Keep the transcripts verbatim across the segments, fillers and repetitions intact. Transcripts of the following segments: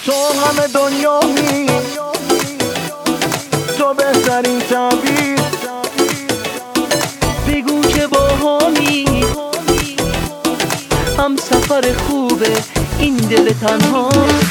تو همه دنیامی، تو بهترین تعبیر. بگو که باهامی، هم سفر خوبه این دل تنها.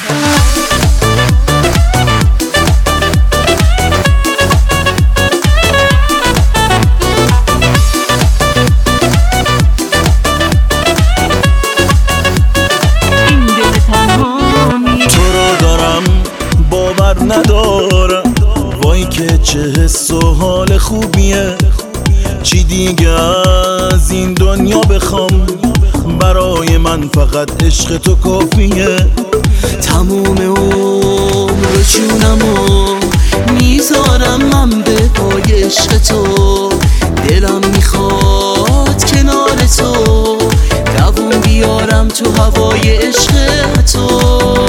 ندارم وای که چه حس و حال خوبیه. چی دیگه از این دنیا بخوام، برای من فقط عشق تو کافیه. تموم عمر جونمو میذارم من به پای عشق تو. دلم میخواد کنار تو دووم بیارم تو هوای عشق تو.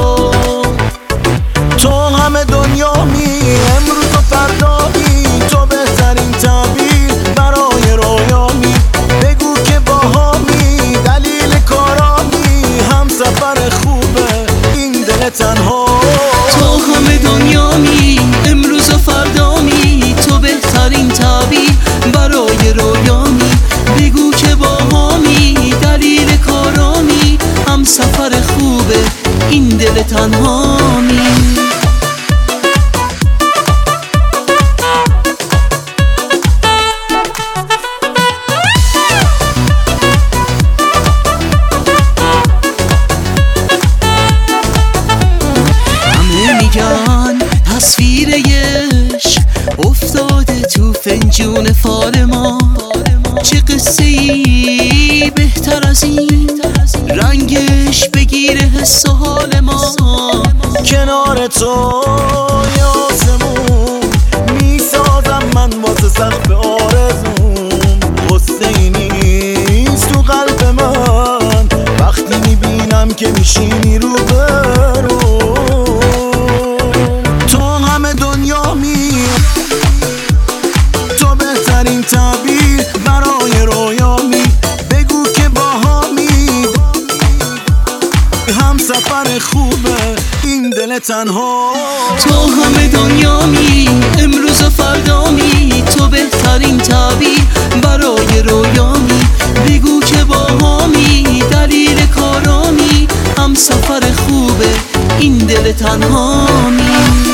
تو همه دنیامی، امروز و فردایی، تو بهترین تعبیر برای رویامی. بگو که باهامی، دلیل کارامی، هم سفر خوبه این دل تنها. تو همه دنیامی، امروز و فردامی، تو بهترین تعبیر برای رویامی. بگو که باهامی، دلیل کارامی، هم سفر خوبه این دل تنهامی. تصویر عشق افتاده تو فنجون فال ما. چه قصه ای بهتر از این، رنگش بگیره حس و حال ما. کنار تو آسمون میسازم من واسه سقف آرزوم. غصه ای نیست تو قلب من وقتی میبینم که میشینی رو برو. تو بهترین تعبیر برای رویامی. بگو که باهامی، هم سفر خوبه این دل تنها. تو همه دنیامی، امروز و فردامی، تو بهترین تعبیر برای رویامی. بگو که باهامی، دلیل کارامی، هم سفر خوبه این دل تنهامی.